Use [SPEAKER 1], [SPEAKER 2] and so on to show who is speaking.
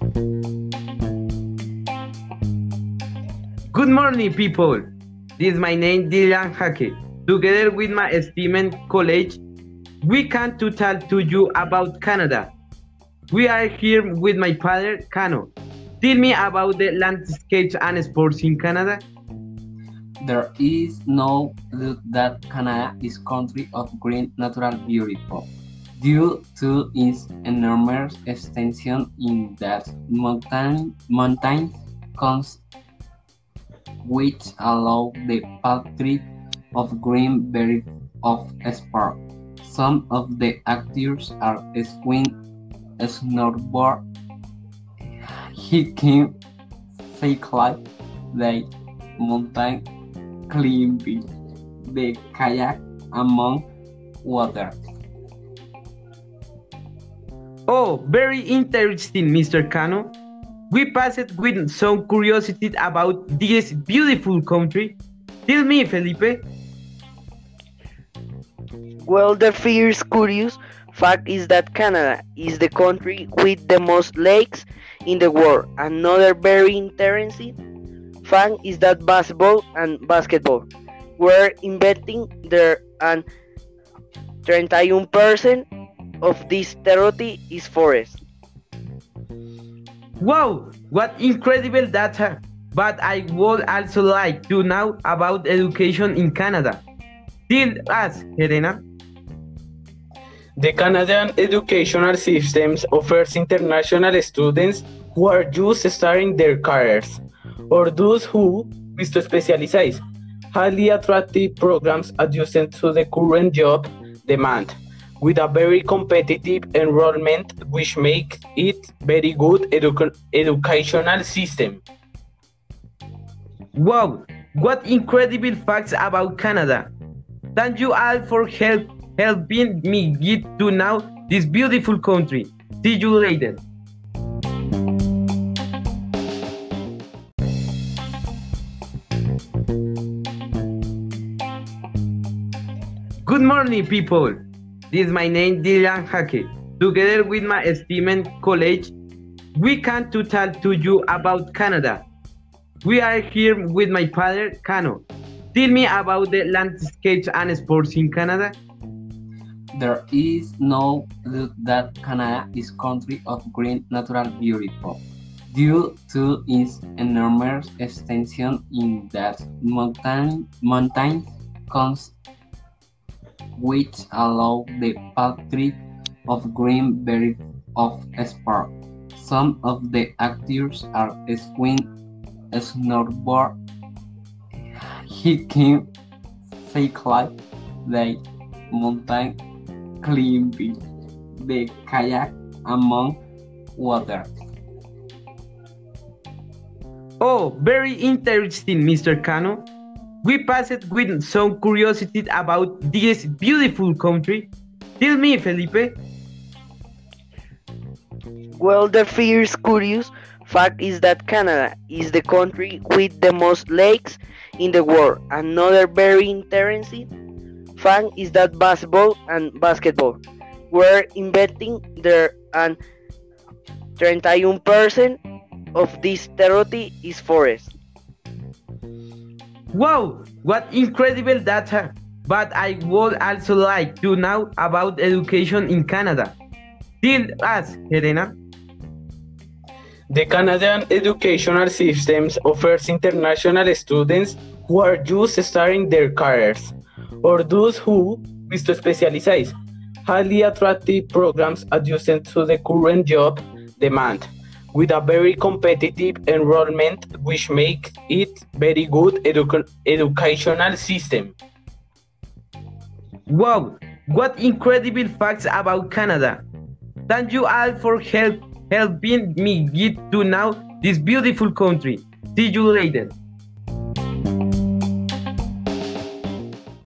[SPEAKER 1] Good morning, people. This is my name, Dylan Hake. Together with my esteemed colleague, we can to talk to you about Canada. We are here with my father, Cano. Tell me about the landscapes and sports in Canada.
[SPEAKER 2] There is no doubt that Canada is a country of great natural beauty due to its enormous extension in that mountains comes which allow the paltry of green berries of sport. Some of the actors are skiing, snowboard, hiking, cycling, the mountain climbing, the kayak, among others.
[SPEAKER 1] Oh, very interesting, Mr. Cano. We passed with some curiosity about this beautiful country. Tell me, Felipe.
[SPEAKER 3] Well, the first curious fact is that Canada is the country with the most lakes in the world. Another very interesting fact is that basketball were invented there, and 31% of this territory is forest.
[SPEAKER 1] Wow, what incredible data! But I would also like to know about education in Canada. Tell us, Helena.
[SPEAKER 4] The Canadian educational system offers international students who are just starting their careers, or those who wish to specialize. Highly attractive programs adjusted to the current job demand, with a very competitive enrollment which makes it very good educational system.
[SPEAKER 1] Wow, what incredible facts about Canada. Thank you all for helping me get to know this beautiful country. See you later. Good morning, people. This is my name, Dylan Hake. Together with my esteemed colleague, we can to talk to you about Canada. We are here with my father, Cano. Tell me about the landscapes and sports in Canada.
[SPEAKER 2] There is no doubt that Canada is a country of great natural beauty due to its enormous extension in that mountains comes which allow the paltry of green berries of sport. Some of the actors are skiing, snowboard, hiking, cycling, the mountain climbing, the kayak, among others.
[SPEAKER 1] Oh, very interesting, Mr. Cano. We passed with some curiosity about this beautiful country. Tell me, Felipe.
[SPEAKER 3] Well, the first curious fact is that Canada is the country with the most lakes in the world. Another very interesting fact is that basketball were invented there, and 31% of this territory is forest.
[SPEAKER 1] Wow, what incredible data! But I would also like to know about education in Canada. Tell us, Helena.
[SPEAKER 4] The Canadian educational system offers international students who are just starting their careers, or those who wish to specialize. Highly attractive programs adjusted to the current job demand, with a very competitive enrollment which makes it very good educational system.
[SPEAKER 1] Wow, what incredible facts about Canada. Thank you all for helping me get to know this beautiful country. See you later.